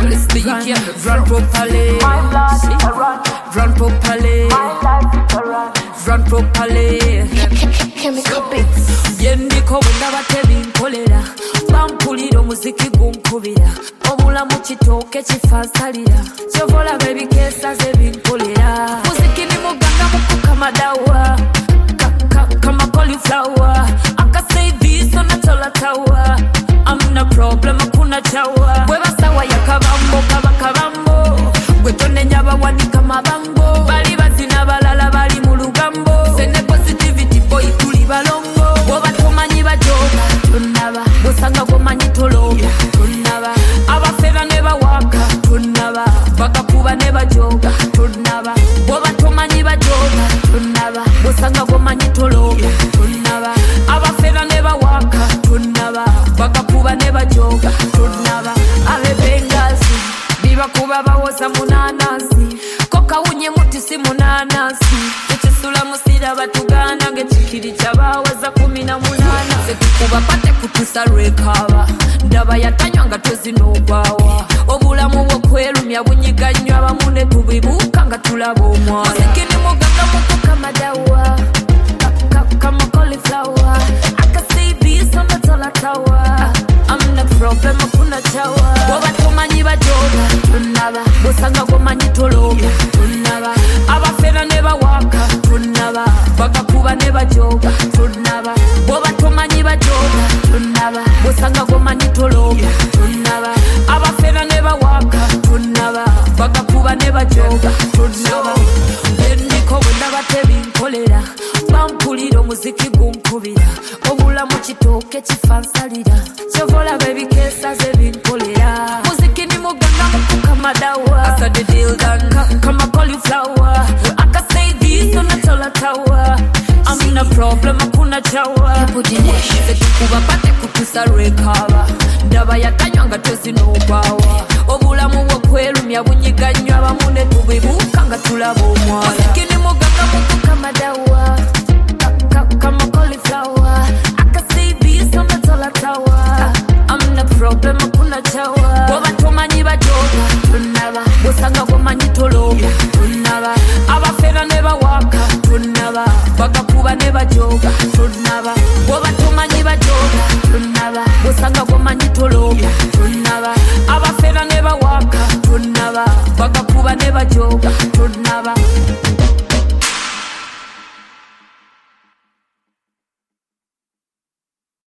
run, run properly. Run properly. Run properly. Chemical beats. Yendiko wenda batebinkolera bampulira omuziki gunkubira obulamu kitooke kifansalira kyovola bebikeesa zebinkolera muziki ni muganga mukukamadawa kama cauliflower akasaidiso natolatawa amna problem akuna chawa bwebasawa yakabambo kabakabambo gwetonenya bawanika mabango bali bazina balala bali mu lugambo sene positivity boy tuli balongo bobatumanyi bajoga tunaba busanga gomanyi tologa tunaba abafera ne bawaka tunaba bakakuba ne bajoga tunaba bobatumanyi bajoga tunaba busanga gomanyi tologa tunaba abafera ne bawaka tunaba bakakuba ne bajoga tunaba abebengazi bibakuba bawoza munanasi kokawunye muti si munanasi ekisula musira batugana ngekikiri kyabawaza 18 sekukuba pate kutusa lwekaba ndaba yatanywa nga tozinogwawa obulamu bwokwerumya bunyiganywa abamu ne tubibuuka nga tulaba omwana muziki ni muganga mukukamadawa kama cauliflower akasaidiso natolatawa amna problem akuna chawa bobatumanyi bajoga tunaba busanga gomanyi tologa tunaba abafera ne bawaka tunaba bakakuba ne bajoga tunaba bobatumanyi bajoga tunaba busanga gomanyi tologa tunaba abafera ne bawaka tunaba bakakuba ne bajoga tunaba endiko wenda batebinkolera bampulira omuziki gunkubira obulamu kitooke kifansalira kyovola bebikeesa zebinkolera muziki ni muganga mukukamadawa asade dildan kama cauliflower akasaidiso natolatawa amna problem akuna chawa setukuba pate kutusa lwekaba ndaba yatanywa nga tozinogwawa obulamu bwokwerumya bunyiganywa abamu ne tubibuuka nga tulaba omwana muziki ni muganga mukukamadawa kama cauliflower akasaidiso natolatawa amna problem akuna chawa bobatumanyi bajoga tunaba busanga gomanyi tologa tunaba abafera ne bawaka tunaba bakakuba ne bajoga tunaba bobatumanyi bajoga tunaba busanga gomanyi tologa tunaba abafera ne bawaka tunaba bakakuba ne bajoga tunaba